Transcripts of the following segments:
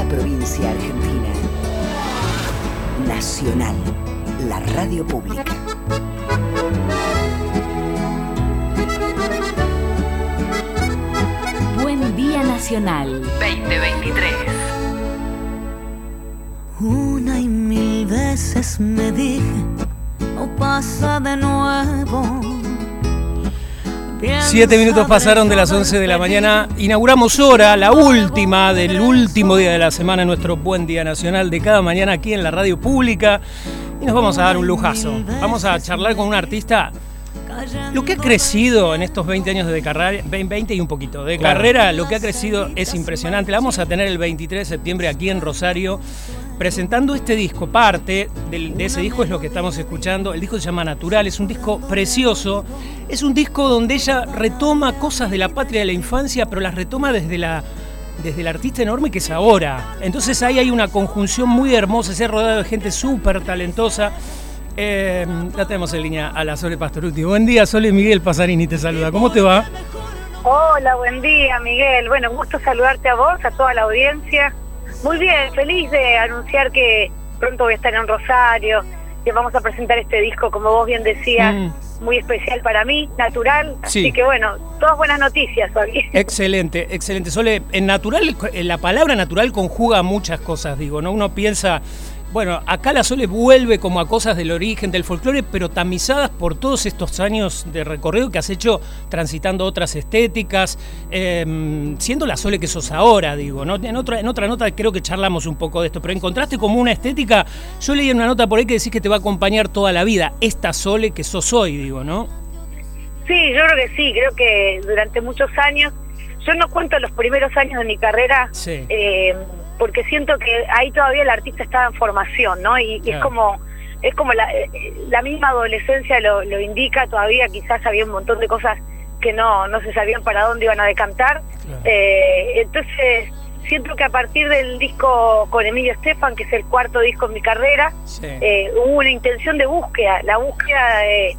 provincia argentina. Nacional, la radio pública. Buen Día Nacional 2023. Una y mil veces me dije, no pasa de nuevo. 7 minutos pasaron de las 11 de la mañana. Inauguramos hora, la última del último día de la semana, nuestro Buen Día Nacional de cada mañana aquí en la radio pública. Y nos vamos a dar un lujazo. Vamos a charlar con un artista. Lo que ha crecido en estos 20 años de carrera, 20 y un poquito de carrera, lo que ha crecido es impresionante. La vamos a tener el 23 de septiembre aquí en Rosario, presentando este disco. Parte de ese disco es lo que estamos escuchando. El disco se llama Natural, es un disco precioso. Es un disco donde ella retoma cosas de la patria de la infancia, pero las retoma desde el artista enorme que es ahora. Entonces ahí hay una conjunción muy hermosa, se ha rodeado de gente súper talentosa. La tenemos en línea a la Sole Pastorutti. Buen día, Sole. Miguel Pasarini te saluda. ¿Cómo te va? Hola, buen día, Miguel. Bueno, un gusto saludarte a vos, a toda la audiencia. Muy bien, feliz de anunciar que pronto voy a estar en Rosario, que vamos a presentar este disco, como vos bien decías, muy especial para mí, Natural. Sí. Así que bueno, todas buenas noticias hoy. Excelente, excelente. Sole, en Natural, la palabra natural conjuga muchas cosas, digo, ¿no? Uno piensa... Bueno, acá la Sole vuelve como a cosas del origen, del folclore, pero tamizadas por todos estos años de recorrido que has hecho transitando otras estéticas, siendo la Sole que sos ahora, digo, ¿no? En otra nota creo que charlamos un poco de esto, pero encontraste como una estética, yo leí en una nota por ahí que decís que te va a acompañar toda la vida, esta Sole que sos hoy, digo, ¿no? Sí, yo creo que sí, creo que durante muchos años, yo no cuento los primeros años de mi carrera, sí. Porque siento que ahí todavía el artista estaba en formación, ¿no? Y claro. es como la misma adolescencia lo indica, todavía quizás había un montón de cosas que no se sabían para dónde iban a decantar. Claro. Entonces siento que a partir del disco con Emilio Estefan, que es el cuarto disco en mi carrera, sí. Hubo una intención de búsqueda, la búsqueda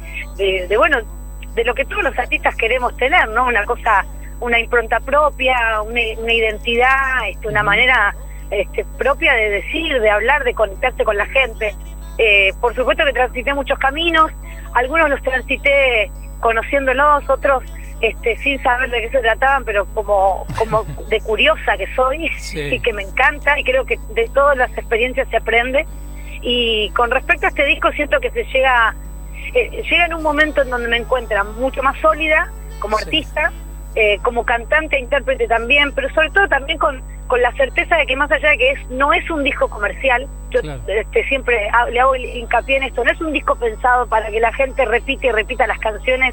de lo que todos los artistas queremos tener, ¿no? Una impronta propia, una identidad, una manera propia de decir, de hablar, de conectarse con la gente. Por supuesto que transité muchos caminos, algunos los transité conociéndolos, otros sin saber de qué se trataban, pero como de curiosa que soy, sí. Y que me encanta, y creo que de todas las experiencias se aprende. Y con respecto a este disco, siento que se llega en un momento en donde me encuentro mucho más sólida como artista, como cantante e intérprete también, pero sobre todo también con la certeza de que más allá de que no es un disco comercial, yo claro. Siempre le hago hincapié en esto, no es un disco pensado para que la gente repite y repita las canciones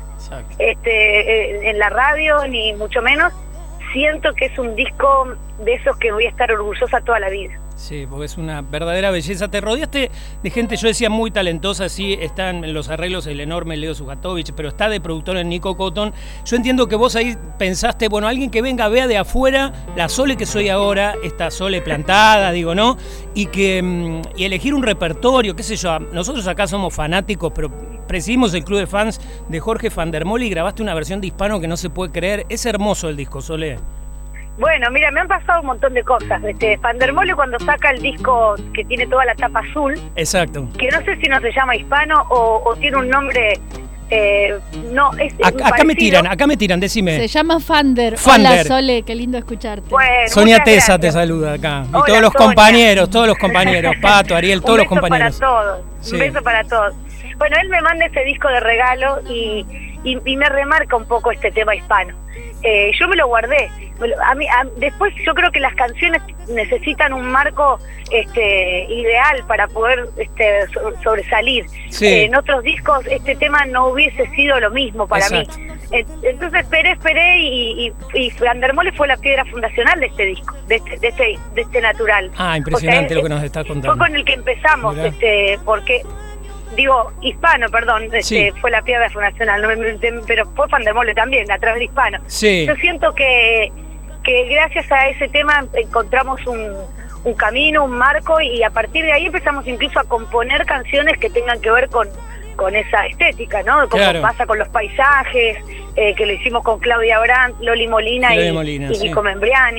en la radio, ni mucho menos. Siento que es un disco de esos que voy a estar orgullosa toda la vida. Sí, porque es una verdadera belleza. Te rodeaste de gente, yo decía, muy talentosa, sí, están en los arreglos el enorme Leo Sugatovich, pero está de productor en Nico Cotton. Yo entiendo que vos ahí pensaste, bueno, alguien que venga, vea de afuera la Sole que soy ahora, esta Sole plantada, digo, ¿no? Y elegir un repertorio, qué sé yo, nosotros acá somos fanáticos, pero presidimos el club de fans de Jorge Van der Molle y grabaste una versión de Hispano que no se puede creer. Es hermoso el disco, Sole. Bueno, mira, me han pasado un montón de cosas. Van der Molle cuando saca el disco que tiene toda la tapa azul. Exacto. Que no sé si no se llama Hispano o tiene un nombre... acá me tiran, decime. Se llama Fander. Hola, Sole, qué lindo escucharte. Bueno, Sonia Tesa te saluda acá. Y hola, todos los compañeros, Pato, Ariel, todos los compañeros. Un beso para todos, sí. Un beso para todos. Bueno, él me manda ese disco de regalo y me remarca un poco este tema hispano. Yo me lo guardé. Después yo creo que las canciones necesitan un marco ideal para poder sobresalir. Sí. En otros discos este tema no hubiese sido lo mismo para Exacto. mí. Entonces esperé y Van der Molle fue la piedra fundacional de este disco, de este Natural. Impresionante, o sea, lo que nos estás contando. Fue con el que empezamos, porque... Digo, Hispano, perdón, sí. Fue la piedra fundacional, pero fue Van der Molle también, a través de Hispano. Sí. Yo siento que gracias a ese tema encontramos un camino, un marco, y a partir de ahí empezamos incluso a componer canciones que tengan que ver con esa estética, ¿no? Como claro. Pasa con los paisajes, que lo hicimos con Claudia Brandt, Loli Molina y Nico Membriani.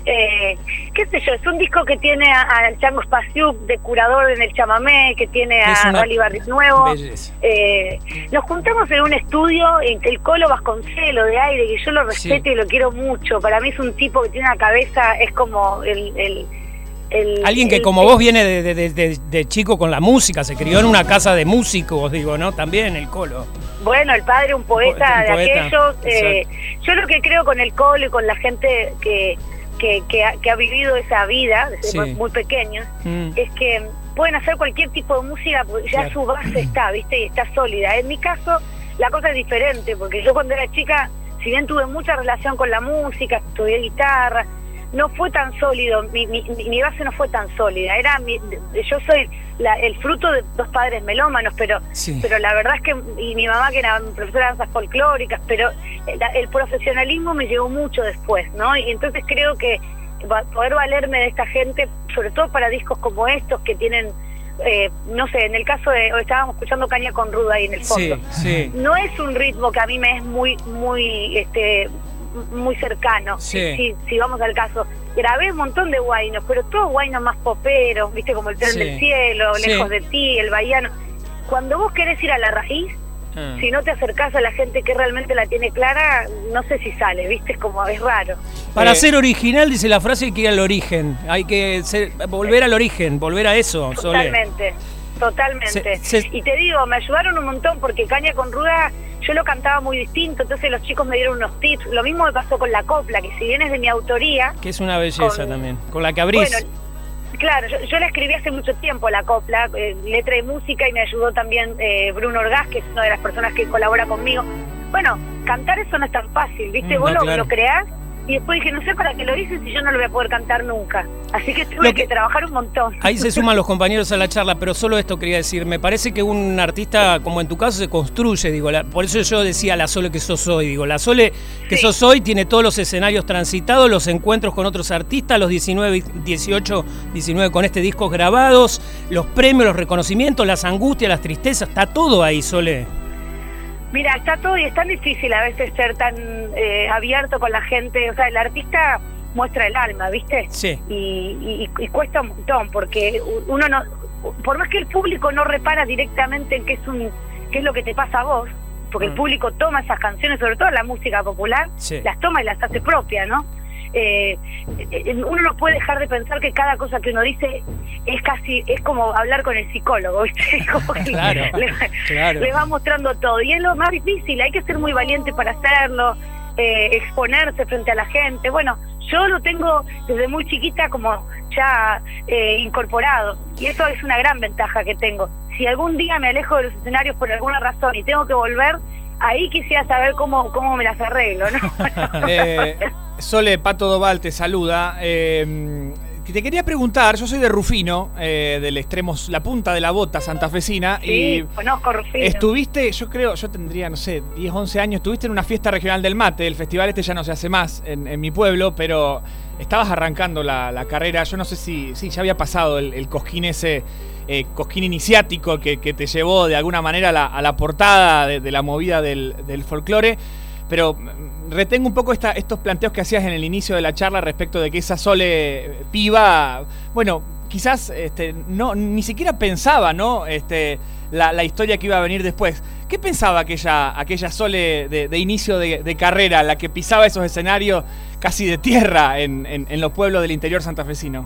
qué sé yo, es un disco que tiene a Chango Spasiuk de curador en el chamamé, que tiene a Rally Barris Nuevo. Nos juntamos en un estudio en el Colo Vasconcelo de Aire, que yo lo respeto y lo quiero mucho. Para mí es un tipo que tiene una cabeza, es como alguien que como vos viene de chico con la música, se crió en una casa de músicos, digo, ¿no? También el Colo. Bueno, el padre, un poeta de aquellos. Yo lo que creo con el Colo y con la gente que ha vivido esa vida desde muy pequeños, es que pueden hacer cualquier tipo de música porque ya su base está, ¿viste? Y está sólida. En mi caso, la cosa es diferente, porque yo cuando era chica, si bien tuve mucha relación con la música, estudié guitarra, no fue tan sólido, mi base no fue tan sólida. Yo soy el fruto de dos padres melómanos, pero la verdad es que, y mi mamá que era profesora de danzas folclóricas, pero el profesionalismo me llegó mucho después, ¿no? Y entonces creo que poder valerme de esta gente, sobre todo para discos como estos que tienen, no sé, en el caso de, hoy estábamos escuchando Caña con Ruda ahí en el fondo, no es un ritmo que a mí me es muy cercano, si vamos al caso. Grabé un montón de guainos, pero todos guainos más poperos, viste, como El Tren del Cielo, Lejos de ti, El Bahiano. Cuando vos querés ir a la raíz, si no te acercás a la gente que realmente la tiene clara, no sé si sale, viste, es raro. Para ser original, dice la frase, hay que ir al origen, hay que volver al origen, volver a eso. Totalmente. Y te digo, me ayudaron un montón porque Caña con Ruda yo lo cantaba muy distinto, entonces los chicos me dieron unos tips. Lo mismo me pasó con la copla, que si bien es de mi autoría... Que es una belleza también, con la que abrís. Bueno, claro, yo la escribí hace mucho tiempo, la copla, letra y música, y me ayudó también Bruno Orgaz, que es una de las personas que colabora conmigo. Bueno, cantar eso no es tan fácil, ¿viste? Vos lo creás, y después dije, no sé para qué lo hice si yo no lo voy a poder cantar nunca. Así que tuve que trabajar un montón. Ahí se suman los compañeros a la charla, pero solo esto quería decir. Me parece que un artista, como en tu caso, se construye. Digo, por eso yo decía la Sole que sos hoy. Digo, la Sole que sos hoy tiene todos los escenarios transitados, los encuentros con otros artistas, los 18, 19 con este disco grabados, los premios, los reconocimientos, las angustias, las tristezas. Está todo ahí, Sole. Mira, está todo y es tan difícil a veces ser tan abierto con la gente. O sea, el artista muestra el alma, ¿viste? Sí. Y cuesta un montón porque uno no... Por más que el público no repara directamente en qué es lo que te pasa a vos, porque el público toma esas canciones, sobre todo la música popular, las toma y las hace propias, ¿no? Uno no puede dejar de pensar que cada cosa que uno dice es como hablar con el psicólogo, ¿viste? Como que le va mostrando todo, y es lo más difícil, hay que ser muy valiente para hacerlo, exponerse frente a la gente. Bueno, yo lo tengo desde muy chiquita como ya incorporado, y eso es una gran ventaja que tengo. Si algún día me alejo de los escenarios por alguna razón y tengo que volver, ahí quisiera saber cómo me las arreglo, ¿no? Sole, Pato Doval te saluda. Te quería preguntar, yo soy de Rufino, del extremo, la punta de la bota santafesina. Sí, y conozco Rufino. Estuviste, yo tendría, no sé, 10, 11 años, estuviste en una fiesta regional del mate. El festival ya no se hace más en mi pueblo, pero estabas arrancando la carrera. Yo no sé si ya había pasado el cosquín ese, cosquín iniciático que te llevó de alguna manera a la portada de la movida del folclore. Pero retengo un poco estos planteos que hacías en el inicio de la charla respecto de que esa Sole piba, bueno, quizás ni siquiera pensaba, ¿no? La historia que iba a venir después. ¿Qué pensaba aquella Sole de inicio de carrera, la que pisaba esos escenarios casi de tierra en los pueblos del interior santafesino?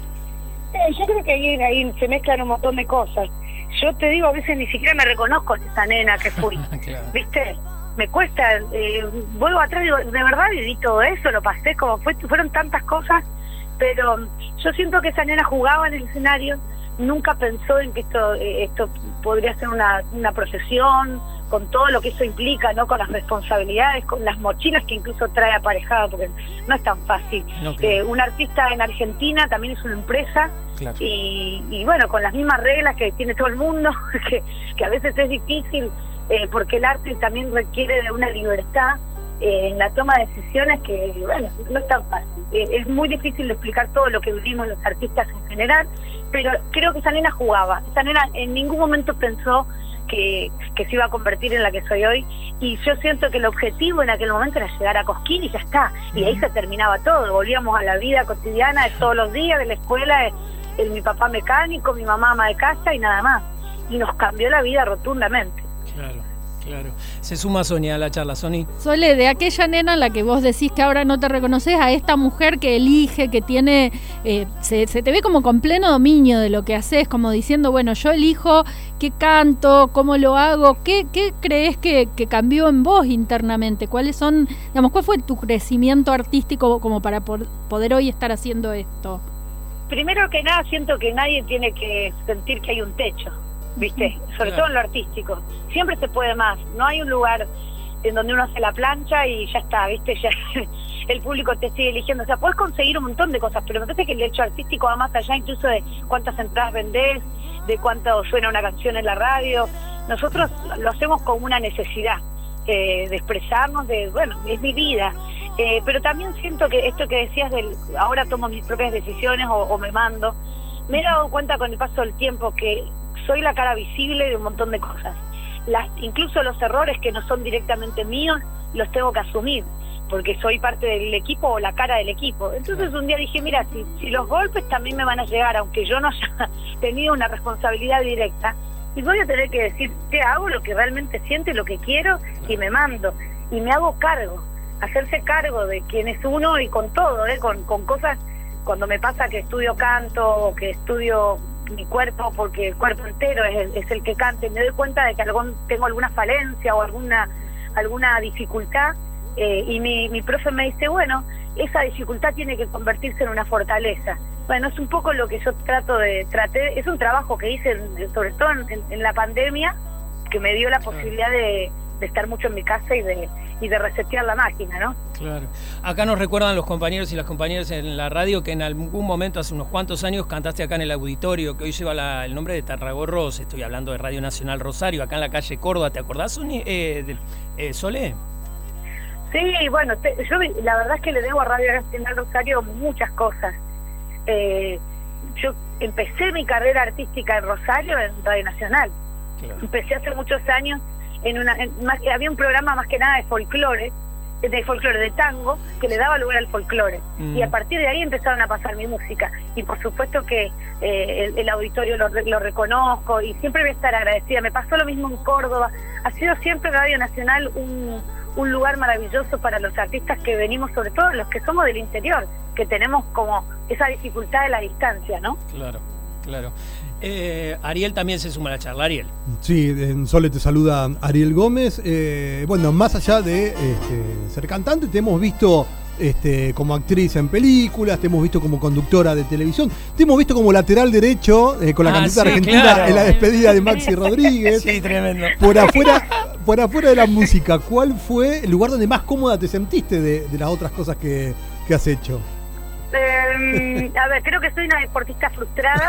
Yo creo que ahí se mezclan un montón de cosas. Yo te digo, a veces ni siquiera me reconozco en esa nena que fui, claro. ¿Viste? Me cuesta, vuelvo atrás y digo, de verdad viví todo eso, lo pasé como fueron tantas cosas, pero yo siento que esa nena jugaba en el escenario, nunca pensó en que esto podría ser una profesión, con todo lo que eso implica, ¿no? Con las responsabilidades, con las mochilas que incluso trae aparejado, porque no es tan fácil. No, claro. Un artista en Argentina también es una empresa, claro. y bueno, con las mismas reglas que tiene todo el mundo, que a veces es difícil, porque el arte también requiere de una libertad en la toma de decisiones que, bueno, no es tan fácil. Es muy difícil de explicar todo lo que vivimos los artistas en general, pero creo que esa nena jugaba. Esa nena en ningún momento pensó que se iba a convertir en la que soy hoy, y yo siento que el objetivo en aquel momento era llegar a Cosquín y ya está, y ahí se terminaba todo, volvíamos a la vida cotidiana de todos los días, de la escuela, mi papá mecánico, mi mamá ama de casa y nada más, y nos cambió la vida rotundamente. Claro. Se suma Sonia a la charla. Sony. Sole, de aquella nena en la que vos decís que ahora no te reconoces, a esta mujer que elige, que tiene, se te ve como con pleno dominio de lo que haces, como diciendo, bueno, yo elijo qué canto, cómo lo hago, ¿qué crees que cambió en vos internamente? ¿Cuál fue tu crecimiento artístico como para poder hoy estar haciendo esto? Primero que nada, siento que nadie tiene que sentir que hay un techo, ¿viste? Sobre todo en lo artístico. Siempre se puede más. No hay un lugar en donde uno hace la plancha y ya está, ¿viste? Ya el público te sigue eligiendo. O sea, puedes conseguir un montón de cosas, pero me parece que el hecho artístico va más allá incluso de cuántas entradas vendés, de cuánto suena una canción en la radio. Nosotros lo hacemos con una necesidad de expresarnos, bueno, es mi vida. Pero también siento que esto que decías ahora tomo mis propias decisiones o me mando, me he dado cuenta con el paso del tiempo que soy la cara visible de un montón de cosas. Incluso los errores que no son directamente míos, los tengo que asumir, porque soy parte del equipo o la cara del equipo. Entonces un día dije, mira, si los golpes también me van a llegar, aunque yo no haya tenido una responsabilidad directa, y voy a tener que decir que hago lo que realmente siento y lo que quiero, y me mando, y me hago cargo. Hacerse cargo de quién es uno y con todo, con cosas, cuando me pasa que estudio canto o que estudio mi cuerpo, porque el cuerpo entero es el que canta, y me doy cuenta de que tengo alguna falencia o alguna dificultad, y mi profe me dice, bueno, esa dificultad tiene que convertirse en una fortaleza. Bueno, es un poco lo que yo traté, es un trabajo que hice sobre todo en la pandemia, que me dio la posibilidad de estar mucho en mi casa y de resetear la máquina, ¿no? Claro. Acá nos recuerdan los compañeros y las compañeras en la radio que en algún momento, hace unos cuantos años, cantaste acá en el auditorio, que hoy lleva el nombre de Tarragorros. Estoy hablando de Radio Nacional Rosario, acá en la calle Córdoba. ¿Te acordás, Sole? Sí, bueno, yo la verdad es que le debo a Radio Nacional Rosario muchas cosas. Yo empecé mi carrera artística en Rosario en Radio Nacional. Claro. Empecé hace muchos años había un programa más que nada de folclore, de tango, que le daba lugar al folclore. Y a partir de ahí empezaron a pasar mi música. Y por supuesto que el auditorio lo reconozco y siempre voy a estar agradecida. Me pasó lo mismo en Córdoba. Ha sido siempre Radio Nacional un lugar maravilloso para los artistas que venimos, sobre todo los que somos del interior, que tenemos como esa dificultad de la distancia, ¿no? Claro. Ariel también se suma a la charla. Ariel. Sí, en Sole te saluda Ariel Gómez. Bueno, más allá de ser cantante, te hemos visto como actriz en películas, te hemos visto como conductora de televisión, te hemos visto como lateral derecho con la cantante argentina, claro, en la despedida de Maxi Rodríguez. Sí, tremendo. Por afuera de la música, ¿cuál fue el lugar donde más cómoda te sentiste de las otras cosas que has hecho? A ver, creo que soy una deportista frustrada.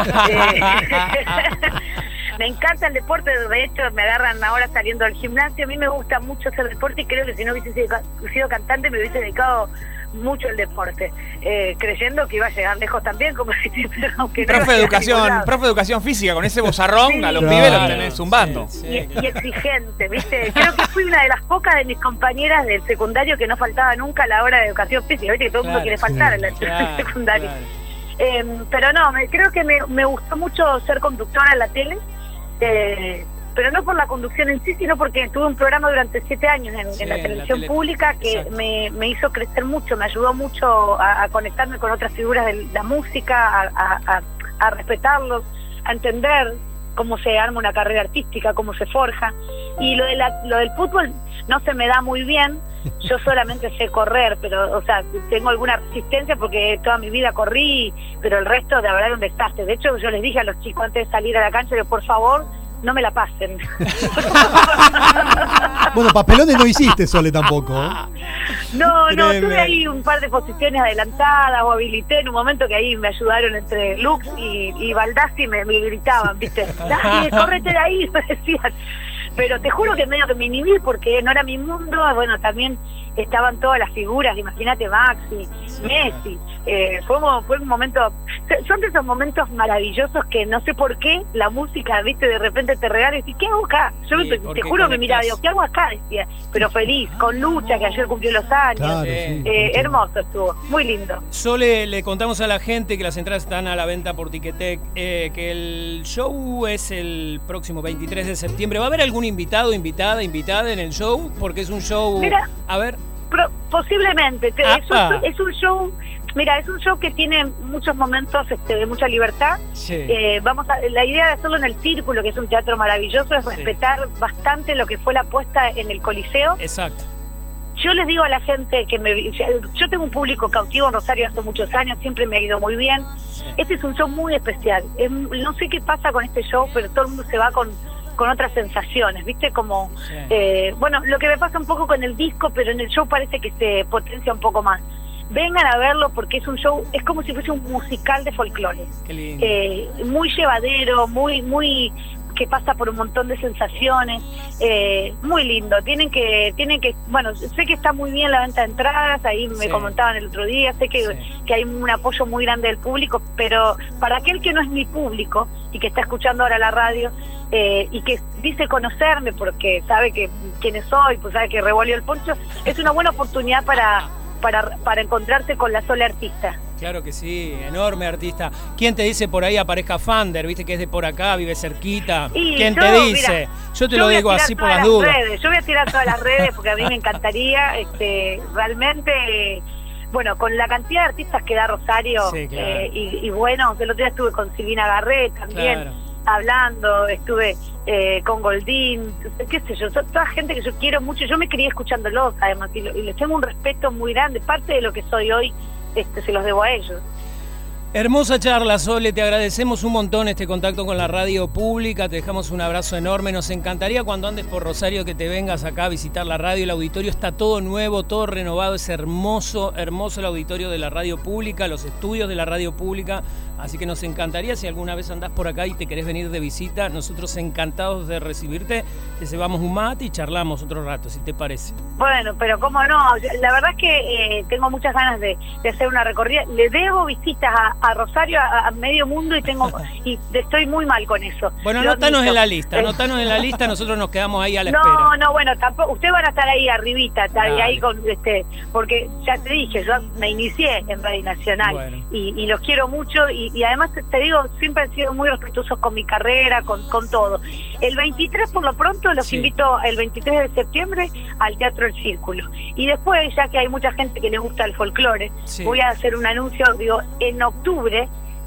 Me encanta el deporte, de hecho me agarran ahora saliendo del gimnasio. A mí me gusta mucho hacer deporte y creo que si no hubiese sido cantante me hubiese dedicado mucho al deporte, creyendo que iba a llegar lejos también, como si aunque profe de educación física, con ese bozarrón, sí, a los pibes los tenés zumbando. Sí. Y exigente, ¿viste? Creo que fui una de las pocas de mis compañeras del secundario que no faltaba nunca a la hora de educación física, ¿viste? Que todo el mundo quiere faltar en la secundaria. Pero no, creo que me gustó mucho ser conductora en la tele, pero no por la conducción en sí, sino porque tuve un programa durante 7 años en la televisión pública que me hizo crecer mucho, me ayudó mucho a conectarme con otras figuras de la música, a respetarlos, a entender cómo se arma una carrera artística, cómo se forja. Y lo del fútbol no se me da muy bien, yo solamente sé correr, pero, o sea, tengo alguna resistencia porque toda mi vida corrí, pero el resto de verdad era un desastre. De hecho, yo les dije a los chicos antes de salir a la cancha que por favor no me la pasen. Bueno, papelones no hiciste, Sole, tampoco. No, tuve ahí un par de posiciones adelantadas o habilité en un momento que ahí me ayudaron entre Lux y Baldassi, me gritaban, ¿viste? Dale, córrete de ahí, me decían. Pero te juro que medio que me inhibí porque no era mi mundo. Bueno, también estaban todas las figuras, imagínate Maxi, Messi, fue un momento, son de esos momentos maravillosos que no sé por qué la música, viste, de repente te regala y decís, ¿qué hago acá? Yo te juro que miraba, digo, ¿qué hago acá? Decía, pero feliz, con Lucha, que ayer cumplió los años, Claro, hermoso estuvo, muy lindo. Sole, le contamos a la gente que las entradas están a la venta por Ticketek, que el show es el próximo 23 de septiembre. ¿Va a haber algún invitada en el show? Porque es un show... Mira, a ver... posiblemente, es un show... Mira, es un show que tiene muchos momentos de mucha libertad. Sí. La idea de hacerlo en el Círculo, que es un teatro maravilloso, es respetar bastante lo que fue la puesta en el Coliseo. Exacto. Yo les digo a la gente que yo tengo un público cautivo en Rosario hace muchos años, siempre me ha ido muy bien. Sí. Este es un show muy especial. No sé qué pasa con este show, pero todo el mundo se va con otras sensaciones, ¿viste? Como, bueno, lo que me pasa un poco con el disco, pero en el show parece que se potencia un poco más. Vengan a verlo porque es un show, es como si fuese un musical de folclore. Qué lindo. Muy llevadero, muy que pasa por un montón de sensaciones, muy lindo. Tienen que, bueno, sé que está muy bien la venta de entradas, ahí me comentaban el otro día, sé que hay un apoyo muy grande del público, pero para aquel que no es mi público y que está escuchando ahora la radio y que dice conocerme porque sabe que quiénes soy, pues sabe que revolvió el poncho, es una buena oportunidad para encontrarse con la Sole artista. Claro que sí, enorme artista. ¿Quién te dice por ahí aparezca Fander? ¿Viste que es de por acá, vive cerquita? ¿Quién te dice? Mira, yo te lo digo así por las dudas. Yo voy a tirar todas las redes porque a mí me encantaría, realmente, bueno, con la cantidad de artistas que da Rosario, claro. y bueno, el otro día estuve con Silvina Garret también. Claro. Hablando, estuve con Goldín, qué sé yo, toda gente que yo quiero mucho, yo me crié escuchándolos además, y les tengo un respeto muy grande, parte de lo que soy hoy se los debo a ellos. Hermosa charla, Sole, te agradecemos un montón este contacto con la radio pública, te dejamos un abrazo enorme, nos encantaría cuando andes por Rosario que te vengas acá a visitar la radio, el auditorio está todo nuevo, todo renovado, es hermoso el auditorio de la radio pública, los estudios de la radio pública, así que nos encantaría si alguna vez andás por acá y te querés venir de visita, nosotros encantados de recibirte, te cebamos un mate y charlamos otro rato, si te parece. Bueno, pero cómo no, la verdad es que tengo muchas ganas de hacer una recorrida, le debo visitas a Rosario, a medio mundo y estoy muy mal con eso. Bueno, anotanos en la lista, nosotros nos quedamos ahí a la espera. No, bueno, tampoco, ustedes van a estar ahí arribita, ahí con porque ya te dije, yo me inicié en Radio Nacional, bueno. y los quiero mucho y además te digo, siempre han sido muy respetuosos con mi carrera, con todo. El 23 por lo pronto los invito el 23 de septiembre al Teatro El Círculo. Y después, ya que hay mucha gente que le gusta el folclore, voy a hacer un anuncio, digo, en octubre,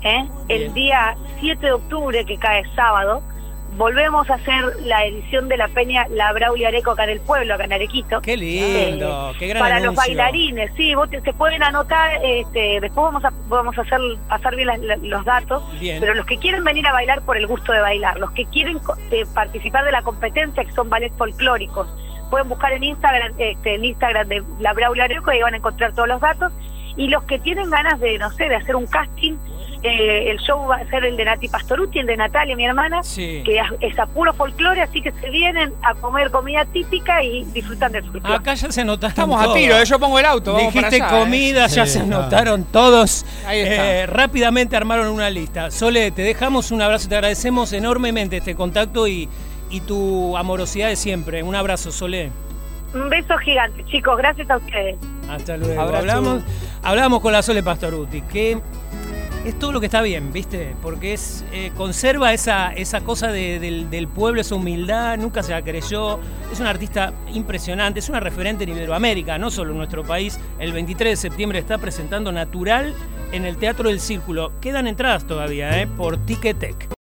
el día 7 de octubre, que cae sábado, volvemos a hacer la edición de la Peña La Braulio Areco acá en el pueblo, acá en Arequito. ¡Qué lindo! ¡Qué gran para anuncio! Los bailarines, sí, se pueden anotar, después vamos a pasar bien los datos, pero los que quieren venir a bailar por el gusto de bailar, los que quieren participar de la competencia, que son ballets folclóricos, pueden buscar en Instagram, el Instagram de La Braulio Areco, y ahí van a encontrar todos los datos, y los que tienen ganas de, no sé, de hacer un casting, el show va a ser el de Nati Pastoruti, el de Natalia, mi hermana, que es a puro folclore, así que se vienen a comer comida típica y disfrutan del folclore. Acá ya se notaron. Estamos todos. A tiro, yo pongo el auto. Vamos dijiste para allá, comida, ya se anotaron todos. Ahí está. Rápidamente armaron una lista. Sole, te dejamos un abrazo, te agradecemos enormemente este contacto y tu amorosidad de siempre. Un abrazo, Sole. Un beso gigante, chicos, gracias a ustedes. Hasta luego. Hablamos con la Sole Pastoruti, que es todo lo que está bien, ¿viste? Porque conserva esa cosa del pueblo, esa humildad, nunca se la creyó. Es una artista impresionante, es una referente en Iberoamérica, no solo en nuestro país. El 23 de septiembre está presentando Natural en el Teatro del Círculo. Quedan entradas todavía, por Ticketek.